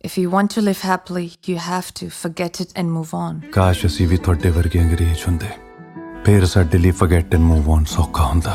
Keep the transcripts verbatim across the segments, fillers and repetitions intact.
If you want to live happily, you have to forget it and move on. ਕਾਸ਼ ਅਸੀਂ ਵੀ ਤੁਹਾਡੇ ਵਰਗੇ ਅੰਗਰੇਜ਼ ਹੁੰਦੇ, ਫਿਰ ਸਾਡੇ ਲਈ forget and move on ਸੌਖਾ ਹੁੰਦਾ।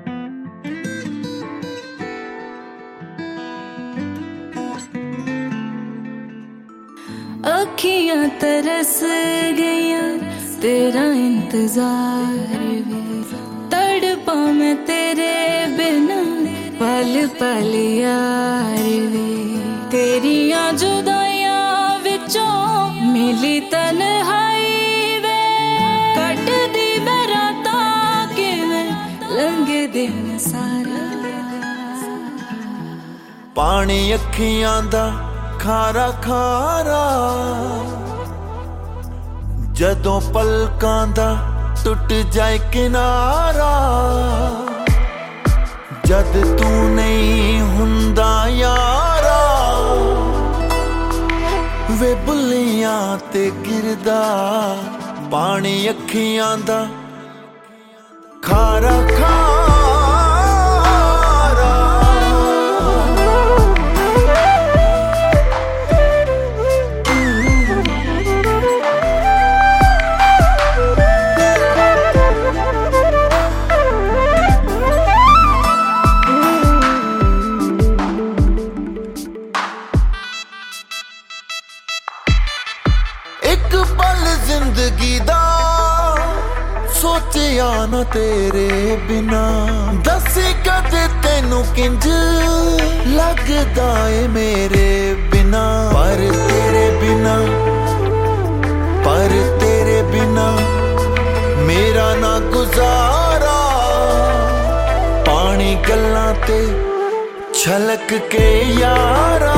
ਅੱਖੀਆਂ ਤਰਸ ਗਈਆਂ तेरा इंतजार भी, तड़पा मैं तेरे बिना पल पल यार वे, तेरियां जुदाइयां विचों मिली तन्हाई वे, कटदी मैं रातां किवें लंघे दिन सारा। पानी अखियां दा खारा खारा, जदों पलकां दा टुट जाए किनारा, जद तू नहीं हुंदा यारा, वे बुलियां ते गिरदा पानी अखियां दा खारा खारा। एक पल जिंदगी दा सोचिया ना तेरे बिना, दसी कदे तेनू किंज लगदा ए मेरे बिना, पर तेरे बिना पर तेरे बिना मेरा ना गुजारा, पानी गल्लां ते छलक के यारा।